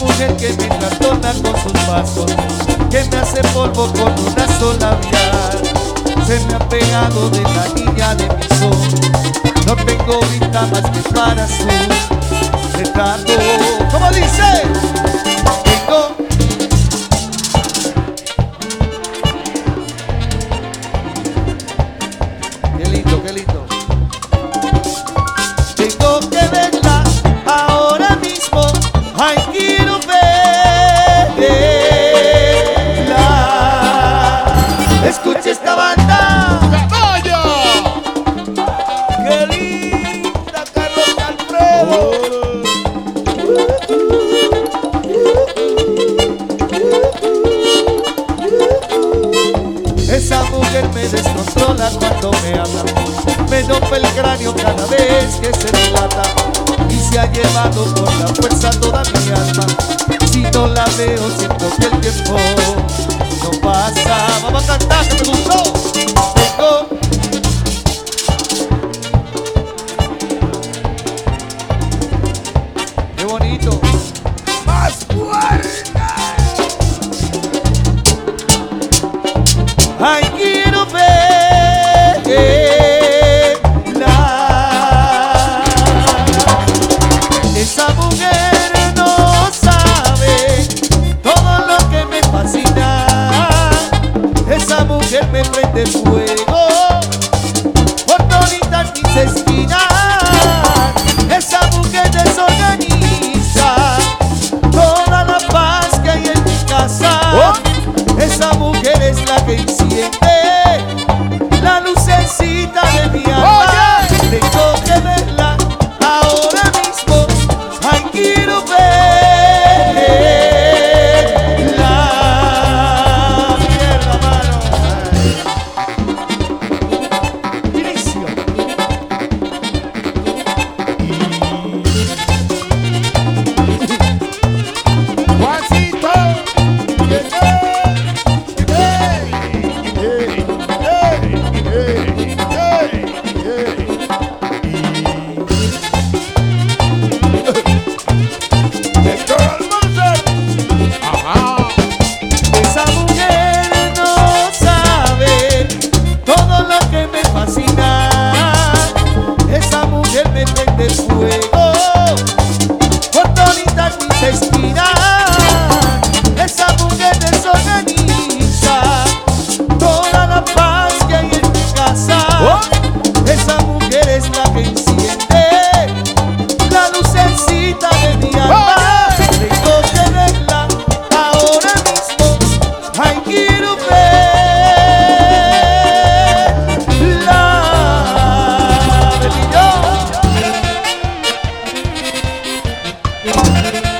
mujer que me trastorna con sus pasos, que me hace polvo con una sola mirada. Se me ha pegado de la niña de mis ojos. No tengo vista más que para su retrato. ¿Cómo dice? Tengo qué lindo, qué lindo. Tengo que verla ahora mismo. Ay, quiero verla. Escucha esta banda. ¡Vaya! ¡Qué linda, Carlos Alfredo! Esa mujer me descontrola cuando me habla, me rompe el cráneo cada vez que se dilata y se ha llevado por la fuerza toda mi alma. Si no la veo siento que el tiempo no pasa. Vamos a cantar, que me gustó. Tengo qué bonito. ¡Más fuerte! Ay, quiero verla. Esa mujer no sabe todo lo que me fascina. Esa mujer me prende fuego por toditas mis esquinas. Esa mujer desorganiza toda la paz que hay en mi casa. Esa mujer es la que enciende la lucecita de mi alma. Tengo que verla ahora mismo. Ay, quiero verla. Mierda, mano. Inicio. ¡Juancito! Esa mujer no sabe todo lo que me fascina. Esa mujer me prende fuego por toditas mis esquinas. Esa mujer desorganiza toda la paz que hay en mi casa. Esa mujer es la que enciende la lucecita de mi alma. Tengo que verla ahora mismo. Ay, quiero verla. Baby, yo.